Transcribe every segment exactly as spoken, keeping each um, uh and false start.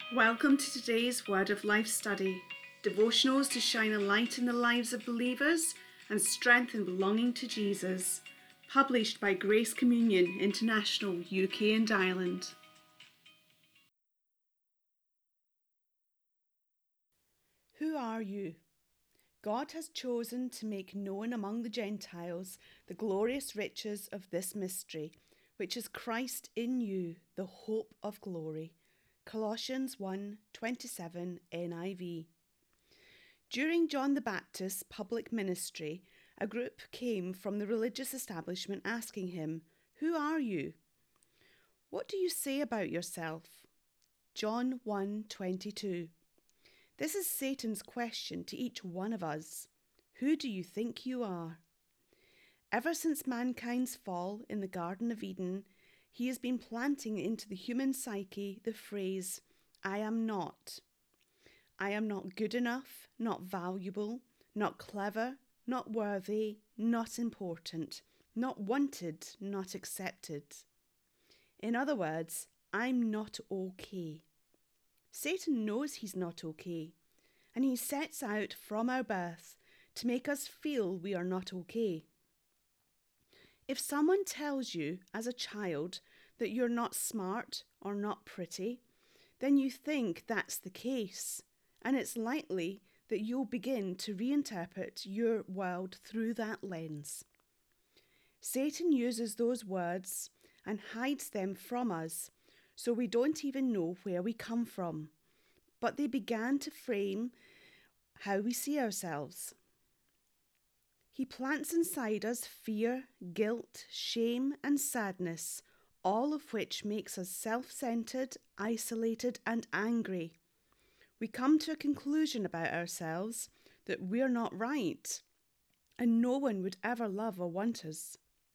Welcome to today's Word of Life study, devotionals to shine a light in the lives of believers and strengthen belonging to Jesus, published by Grace Communion International, U K and Ireland. Who are you? God has chosen to make known among the Gentiles the glorious riches of this mystery, which is Christ in you, the hope of glory. Colossians one twenty-seven N I V. During John the Baptist's public ministry, a group came from the religious establishment asking him, "Who are you? What do you say about yourself?" John one twenty-two. This is Satan's question to each one of us. Who do you think you are? Ever since mankind's fall in the Garden of Eden, he has been planting into the human psyche the phrase, I am not. I am not good enough, not valuable, not clever, not worthy, not important, not wanted, not accepted. In other words, I'm not okay. Satan knows he's not okay, and he sets out from our birth to make us feel we are not okay. If someone tells you as a child that you're not smart or not pretty, then you think that's the case, and it's likely that you'll begin to reinterpret your world through that lens. Satan uses those words and hides them from us so we don't even know where we come from, but they began to frame how we see ourselves. He plants inside us fear, guilt, shame, and sadness, all of which makes us self-centered, isolated, and angry. We come to a conclusion about ourselves that we're not right, and no one would ever love or want us.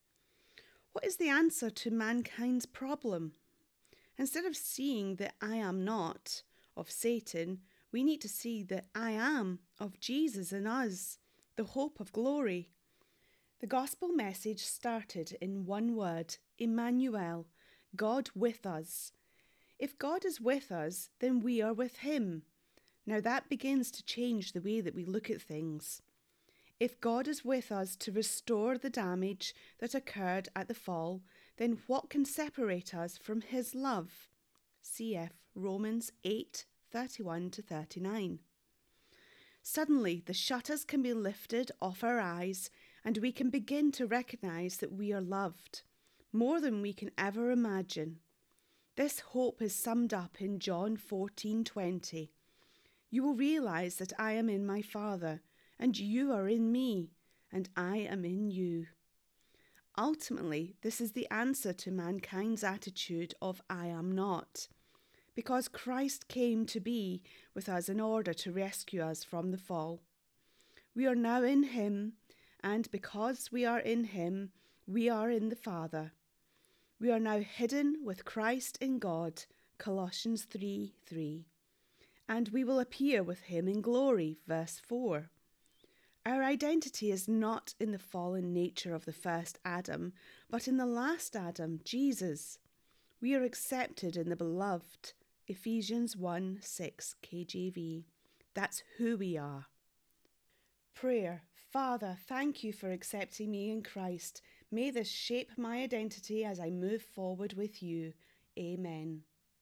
What is the answer to mankind's problem? Instead of seeing the I am not of Satan, we need to see the I am of Jesus in us, the hope of glory. The gospel message started in one word, Emmanuel, God with us. If God is with us, then we are with him. Now that begins to change the way that we look at things. If God is with us to restore the damage that occurred at the fall, then what can separate us from his love? C F Romans eight thirty-one to thirty-nine. Suddenly, the shutters can be lifted off our eyes and we can begin to recognise that we are loved, more than we can ever imagine. This hope is summed up in John fourteen twenty. You will realise that I am in my Father, and you are in me, and I am in you. Ultimately, this is the answer to mankind's attitude of I am not, because Christ came to be with us in order to rescue us from the fall. We are now in him, and because we are in him, we are in the Father. We are now hidden with Christ in God, Colossians three three, and we will appear with him in glory, verse four. Our identity is not in the fallen nature of the first Adam, but in the last Adam, Jesus. We are accepted in the beloved, Ephesians one six K J V. That's who we are. Prayer. Father, thank you for accepting me in Christ. May this shape my identity as I move forward with you. Amen.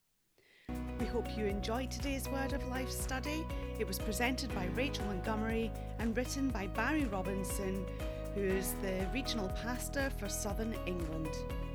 We hope you enjoyed today's Word of Life study. It was presented by Rachel Montgomery and written by Barry Robinson, who is the regional pastor for Southern England.